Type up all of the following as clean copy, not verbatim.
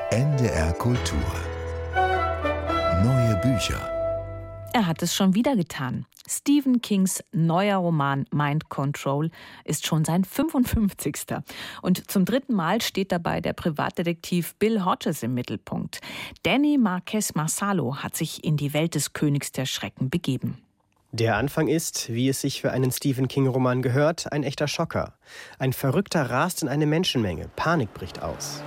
NDR Kultur. Neue Bücher. Er hat es schon wieder getan. Stephen Kings neuer Roman Mind Control ist schon sein 55. Und zum 3. Mal steht dabei der Privatdetektiv Bill Hodges im Mittelpunkt. Danny Marquez Marsalo hat sich in die Welt des Königs der Schrecken begeben. Der Anfang ist, wie es sich für einen Stephen King-Roman gehört, ein echter Schocker. Ein Verrückter rast in eine Menschenmenge. Panik bricht aus.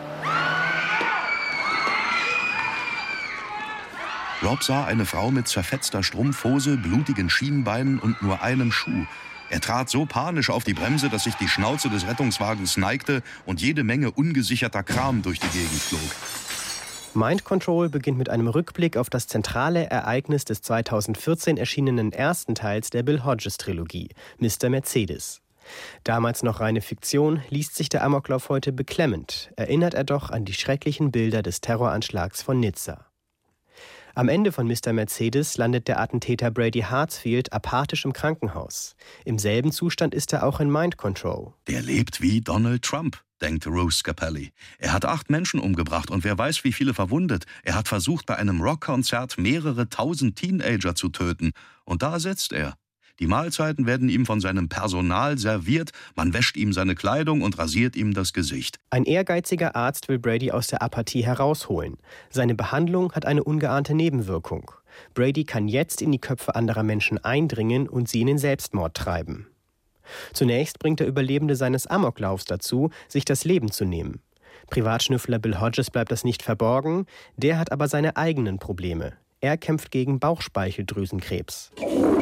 Rob sah eine Frau mit zerfetzter Strumpfhose, blutigen Schienbeinen und nur einem Schuh. Er trat so panisch auf die Bremse, dass sich die Schnauze des Rettungswagens neigte und jede Menge ungesicherter Kram durch die Gegend flog. Mind Control beginnt mit einem Rückblick auf das zentrale Ereignis des 2014 erschienenen ersten Teils der Bill Hodges-Trilogie, Mr. Mercedes. Damals noch reine Fiktion, liest sich der Amoklauf heute beklemmend, erinnert er doch an die schrecklichen Bilder des Terroranschlags von Nizza. Am Ende von Mr. Mercedes landet der Attentäter Brady Hartsfield apathisch im Krankenhaus. Im selben Zustand ist er auch in Mind Control. Der lebt wie Donald Trump, denkt Rose Scapelli. Er hat 8 Menschen umgebracht und wer weiß, wie viele verwundet. Er hat versucht, bei einem Rockkonzert mehrere 1000 Teenager zu töten. Und da sitzt er. Die Mahlzeiten werden ihm von seinem Personal serviert, man wäscht ihm seine Kleidung und rasiert ihm das Gesicht. Ein ehrgeiziger Arzt will Brady aus der Apathie herausholen. Seine Behandlung hat eine ungeahnte Nebenwirkung. Brady kann jetzt in die Köpfe anderer Menschen eindringen und sie in den Selbstmord treiben. Zunächst bringt der Überlebende seines Amoklaufs dazu, sich das Leben zu nehmen. Privatschnüffler Bill Hodges bleibt das nicht verborgen, der hat aber seine eigenen Probleme. Er kämpft gegen Bauchspeicheldrüsenkrebs.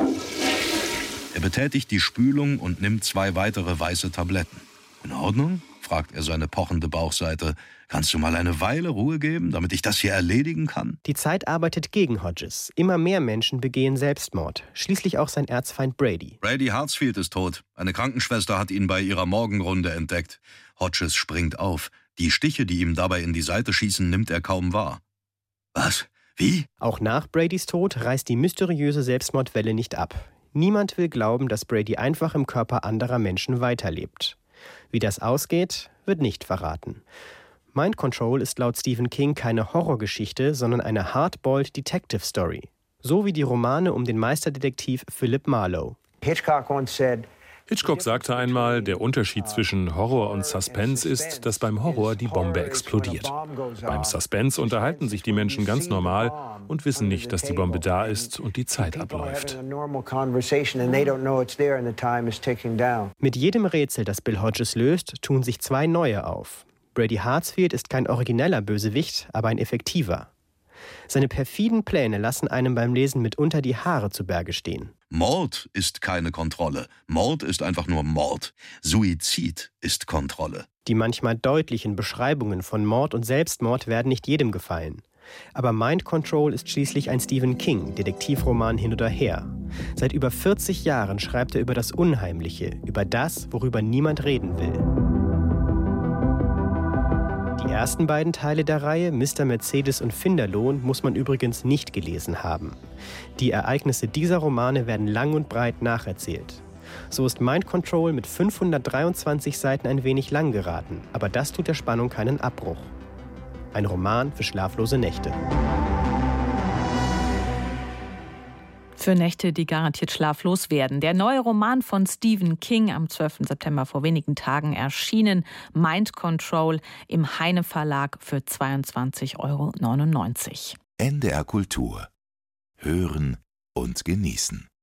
Er betätigt die Spülung und nimmt 2 weitere weiße Tabletten. »In Ordnung?« fragt er seine pochende Bauchseite. »Kannst du mal eine Weile Ruhe geben, damit ich das hier erledigen kann?« Die Zeit arbeitet gegen Hodges. Immer mehr Menschen begehen Selbstmord. Schließlich auch sein Erzfeind Brady. Brady Hartsfield ist tot. Eine Krankenschwester hat ihn bei ihrer Morgenrunde entdeckt. Hodges springt auf. Die Stiche, die ihm dabei in die Seite schießen, nimmt er kaum wahr. »Was? Wie?« Auch nach Bradys Tod reißt die mysteriöse Selbstmordwelle nicht ab. Niemand will glauben, dass Brady einfach im Körper anderer Menschen weiterlebt. Wie das ausgeht, wird nicht verraten. Mind Control ist laut Stephen King keine Horrorgeschichte, sondern eine hard-boiled Detective Story. So wie die Romane um den Meisterdetektiv Philip Marlowe. Hitchcock sagte einmal, der Unterschied zwischen Horror und Suspense ist, dass beim Horror die Bombe explodiert. Beim Suspense unterhalten sich die Menschen ganz normal und wissen nicht, dass die Bombe da ist und die Zeit abläuft. Mit jedem Rätsel, das Bill Hodges löst, tun sich 2 neue auf. Brady Hartsfield ist kein origineller Bösewicht, aber ein effektiver. Seine perfiden Pläne lassen einem beim Lesen mitunter die Haare zu Berge stehen. Mord ist keine Kontrolle. Mord ist einfach nur Mord. Suizid ist Kontrolle. Die manchmal deutlichen Beschreibungen von Mord und Selbstmord werden nicht jedem gefallen. Aber Mind Control ist schließlich ein Stephen King, Detektivroman hin oder her. Seit über 40 Jahren schreibt er über das Unheimliche, über das, worüber niemand reden will. Die ersten beiden Teile der Reihe, Mr. Mercedes und Finderlohn, muss man übrigens nicht gelesen haben. Die Ereignisse dieser Romane werden lang und breit nacherzählt. So ist Mind Control mit 523 Seiten ein wenig lang geraten, aber das tut der Spannung keinen Abbruch. Ein Roman für schlaflose Nächte. Für Nächte, die garantiert schlaflos werden. Der neue Roman von Stephen King, am 12. September vor wenigen Tagen erschienen, Mind Control, im Heine Verlag für 22,99 €. NDR Kultur. Hören und genießen.